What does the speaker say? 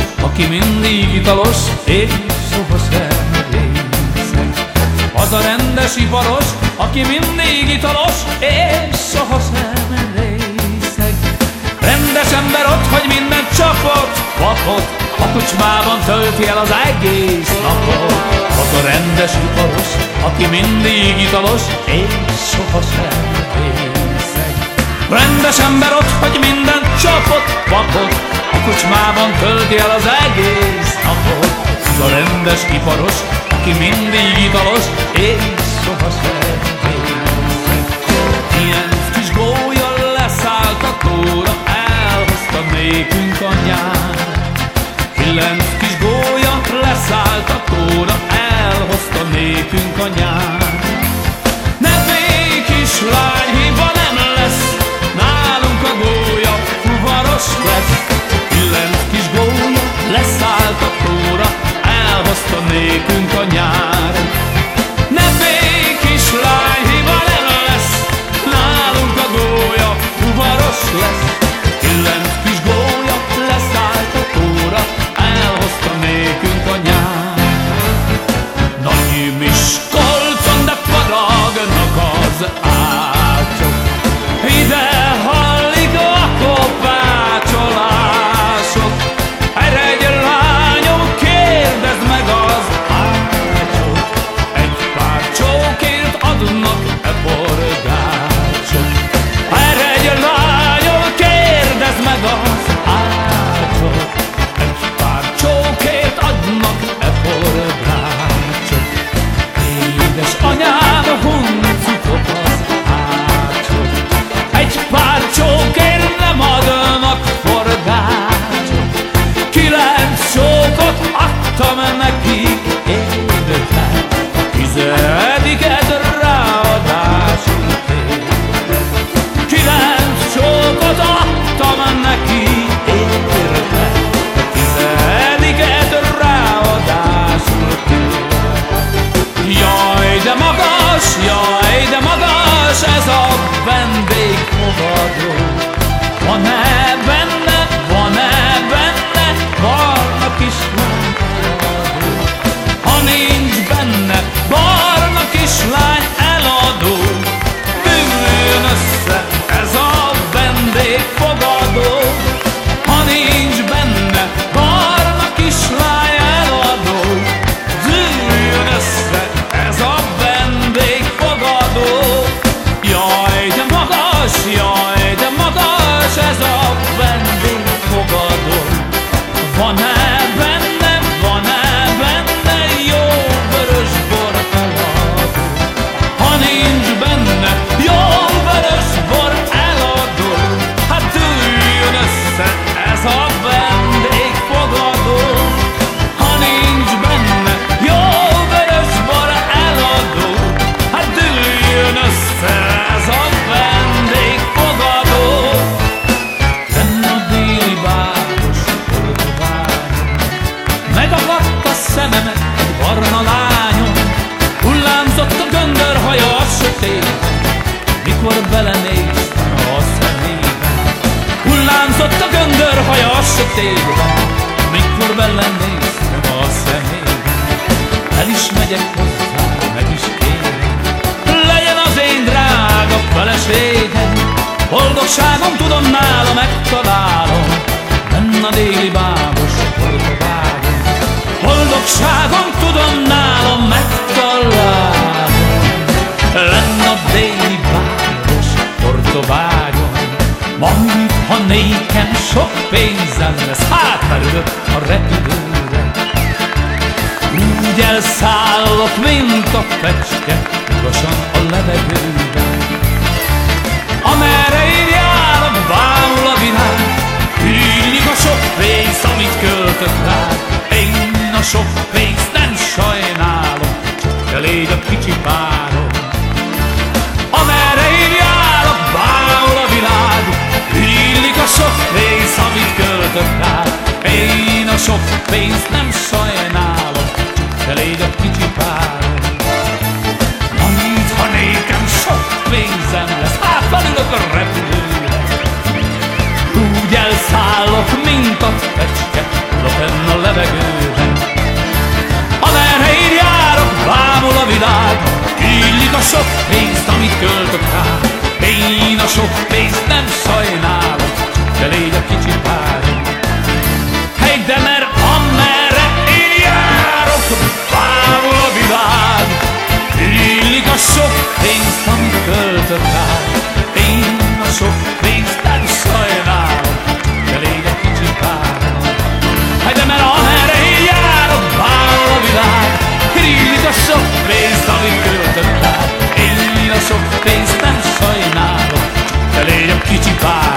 aki mindig italos, és sohasem részeg. Az a rendes iparos, aki mindig italos, és sohasem részeg. Rendes ember ott hagy minden csapot, papot, a kocsmában tölti el az egész napot. Az a rendes iparos, aki mindig italos, és sohasem részeg. Rendes ember ott hagy minden csapot, papot, a kocsmában tölti el az egész napot. Az a rendes iparos, aki mindig italos, és sohasem részeg. Ilyen kis gólya leszállt a tóra, elhozta nékünk a nyár. 9 kis gólya leszállt a tóra, elhozta nékünk a nyár. Ne félj, kislány, hiba nem lesz, nálunk a gólya fuvaros lesz. 9 kis gólya leszállt a tóra, elhozta nékünk a nyár. Ne félj, kislány, hiba nem lesz, nálunk a gólya fuvaros lesz. 9 kis gólya leszállt a tóra, elhozta nékünk a nyár. Nagy Miskolcon, de faragnak az ácsok, ide hallik a kopácsolások. Eredj, lányom, kérdezd meg az ácsot, egy pár csókért adnak-e forgácsot. Eredj, lányom, kérdezd meg az ácsot, egy pár csókért adnak-e forgácsot. Édesanyám, huncutok az ácsot, egy pár csókért nem adnak forgácsot. 9 csókot adtam nekik, édesem, 10-et ráadásul kérlek. 9 csókot adtam neki, érte, 10-et ráadásul kérlek. Jaj, de magas ez a vendégfogadó. Van-e benne barna kislány eladó? Ha nincs benne barna kislány eladó, üljön össze ez a vendégfogadó. Ha nincs benne barna kislány eladó, üljön össze ez a vendégfogadó. Jaj, de magas ez a vendégfogadó. Van-e benne jó vörös bor eladó? Ha nincs benne jó vörös bor eladó, hát üljön össze ez a vendégfogadó. Ha nincs benne jó vörös bor eladó, hát üljön össze ez a vendégfogadó. Lenn a déli város Portobágyon, megakadt a szememet egy barna lányon. Hullámzott a göndörhaja a sötétben, mikor belenéztem a szemébe. Hullámzott a göndörhaja a sötétben, mikor belenéztem a szemébe. El is megyek hozzá, meg is kérem, legyen az én drága feleségem. Boldogságom tudom, nála megtalálom, benn a déli bábos Portobágyon. Boldogságom tudom, nála megtalálom, lenn a déli bábos Portobágyon. Majd, ha nékem sok pénzem lesz, hátverülök a repülőre. Úgy elszállok, mint a fecske, magasan a levegőben. Amerre én járok, bámul a világ, hűlik a sok pénz, amit költök rá. Én a sok pénzt nem sajnálom, csak elég a kicsi párom. Amerre én járok, bámul a világ, hűlik a sok pénz, amit költök rá. Én a sok pénzt nem sajnálom, csak elég a kicsi párom. Majd, ha nékem sok pénzem lesz, átfelülök a repülőre. Úgy elszállok, mint a fecske, sok pénzt, amit költök rá. Én a sok pénzt nem sajnálom, de légy a kicsi párom. Hey, de mert amerre én járok, bávol a világ. Illik a sok pénzt, amit költök rá. Én a sok pénzt nem sajnálom, de légy a kicsi párom. Hey, de mert amerre én járok, bávol a világ. Illik a sok pénzt, amit költök rá. Én a sok pénzt nem sajnálom, de légy a kicsi párom.